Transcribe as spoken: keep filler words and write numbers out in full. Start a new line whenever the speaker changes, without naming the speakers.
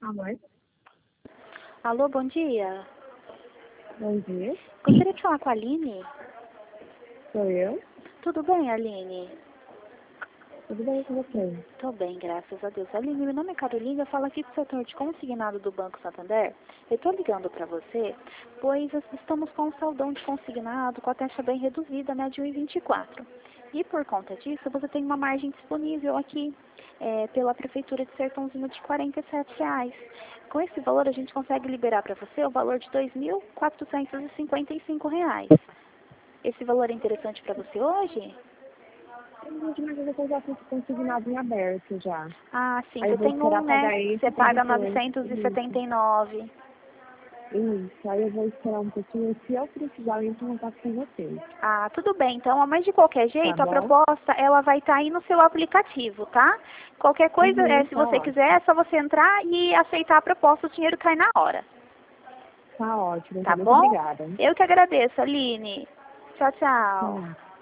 Alô?
Alô, bom dia.
Bom dia.
Gostaria de falar com a Aline.
Sou eu.
Tudo bem, Aline?
Tudo bem com você?
Tô bem, graças a Deus. Aline, meu nome é Carolina, eu falo aqui do setor de consignado do Banco Santander. Eu tô ligando para você, pois estamos com um saldão de consignado com a taxa bem reduzida, né, de um vírgula vinte e quatro. E por conta disso, você tem uma margem disponível aqui é, pela Prefeitura de Sertãozinho de quarenta e sete reais. Com esse valor, a gente consegue liberar para você o valor de dois mil quatrocentos e cinquenta e cinco reais. Esse valor é interessante para você hoje?
Gente, mas eu já fiz consignado em aberto já.
Ah, sim,
Aí eu
você
vou
tem
esperar
um, né?
pagar esse
Você
pra
paga
depois.
novecentos e setenta
Isso.
e nove.
Isso. Aí eu vou esperar um pouquinho. Se eu precisar, eu entro em contato com vocês.
Ah, tudo bem, então, mas de qualquer
Tá
jeito, a
bom?
proposta, ela vai estar aí no seu aplicativo, tá? Qualquer coisa, é,
Uhum,
se
tá
você
ótimo.
quiser, é só você entrar e aceitar a proposta, o dinheiro cai na hora,
Tá ótimo.
tá
Então, muito
bom?
obrigada.
Eu que agradeço, Aline. Tchau, tchau.
Tchau.